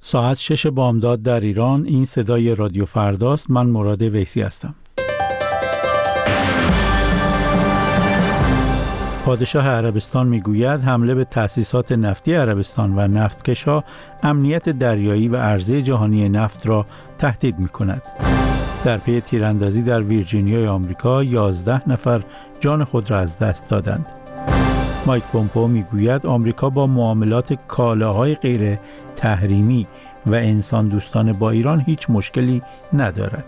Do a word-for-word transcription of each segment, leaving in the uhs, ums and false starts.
ساعت شش بامداد در ایران. این صدای رادیو فرداست. من مراد ویسی هستم. پادشاه عربستان میگوید حمله به تأسیسات نفتی عربستان و نفتکش‌ها امنیت دریایی و عرضه جهانی نفت را تهدید می‌کند. در پی تیراندازی در ویرجینیای آمریکا یازده نفر جان خود را از دست دادند. مایک پومپئو میگوید آمریکا با معاملات کالاهای غیر تحریمی و انسان دوستانه با ایران هیچ مشکلی ندارد.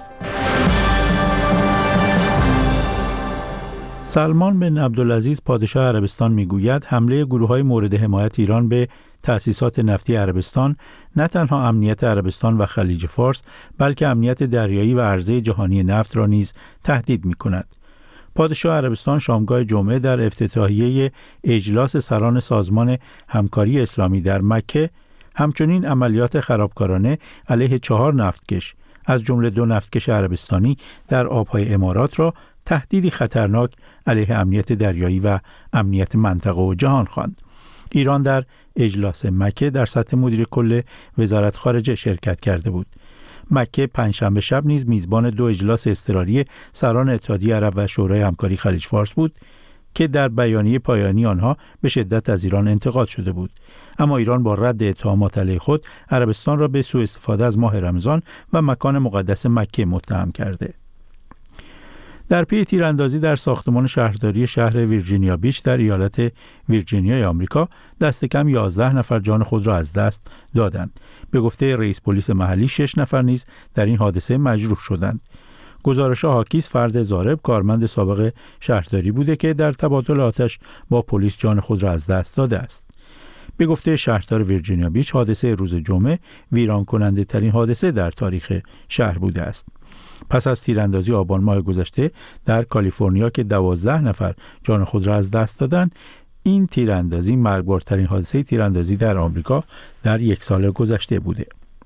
سلمان بن عبدالعزیز پادشاه عربستان میگوید حمله گروه‌های مورد حمایت ایران به تأسیسات نفتی عربستان نه تنها امنیت عربستان و خلیج فارس بلکه امنیت دریایی و عرضه جهانی نفت را نیز تهدید می‌کند. پادشاه عربستان شامگاه جمعه در افتتاحیه اجلاس سران سازمان همکاری اسلامی در مکه همچنین عملیات خرابکارانه علیه چهار نفتکش از جمله دو نفتکش عربستانی در آبهای امارات را تهدیدی خطرناک علیه امنیت دریایی و امنیت منطقه و جهان خواند. ایران در اجلاس مکه در سطح مدیر کل وزارت خارجه شرکت کرده بود. مکه پنجشنبه شب نیز میزبان دو اجلاس اضطراری سران اتحادیه عرب و شورای همکاری خلیج فارس بود که در بیانیه پایانی آنها به شدت از ایران انتقاد شده بود. اما ایران با رد اتهامات علیه خود عربستان را به سوء استفاده از ماه رمضان و مکان مقدس مکه متهم کرده. در پی تیراندازی در ساختمان شهرداری شهر ویرجینیا بیچ در ایالت ویرجینیای آمریکا دست کم یازده نفر جان خود را از دست دادند. به گفته رئیس پلیس محلی شش نفر نیز در این حادثه مجروح شدند. گزارش هاکیس فرد ضارب کارمند سابق شهرداری بوده که در تبادل آتش با پلیس جان خود را از دست داده است. به گفته شهردار ویرجینیا بیچ حادثه روز جمعه ویران کننده ترین حادثه در تاریخ شهر بوده است. پس از تیراندازی آبان ماه گذشته در کالیفرنیا که دوازده نفر جان خود را از دست دادند، این تیراندازی مرگبارترین حادثه تیراندازی در آمریکا در یک سال گذشته بوده.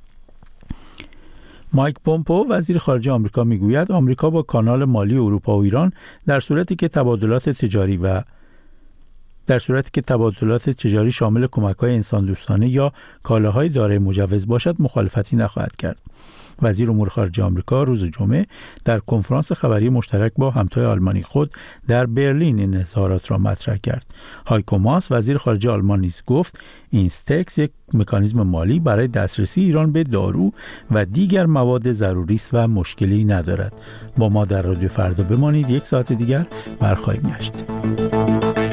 مایک پومپئو وزیر خارجه آمریکا میگوید آمریکا با کانال مالی اروپا و ایران در صورتی که تبادلات تجاری و در صورتی که تبادلات تجاری شامل کمک‌های انسان دوستانه یا کالاهای دارای مجوز باشد مخالفتی نخواهد کرد. وزیر امور خارجه آمریکا روز جمعه در کنفرانس خبری مشترک با همتای آلمانی خود در برلین این اظهارات را مطرح کرد. هایکو ماس وزیر خارجه آلمان نیز گفت اینستکس یک مکانیزم مالی برای دسترسی ایران به دارو و دیگر مواد ضروری است و مشکلی ندارد. با ما در رادیو فردا بمانید. یک ساعت دیگر برخواهیم گشت.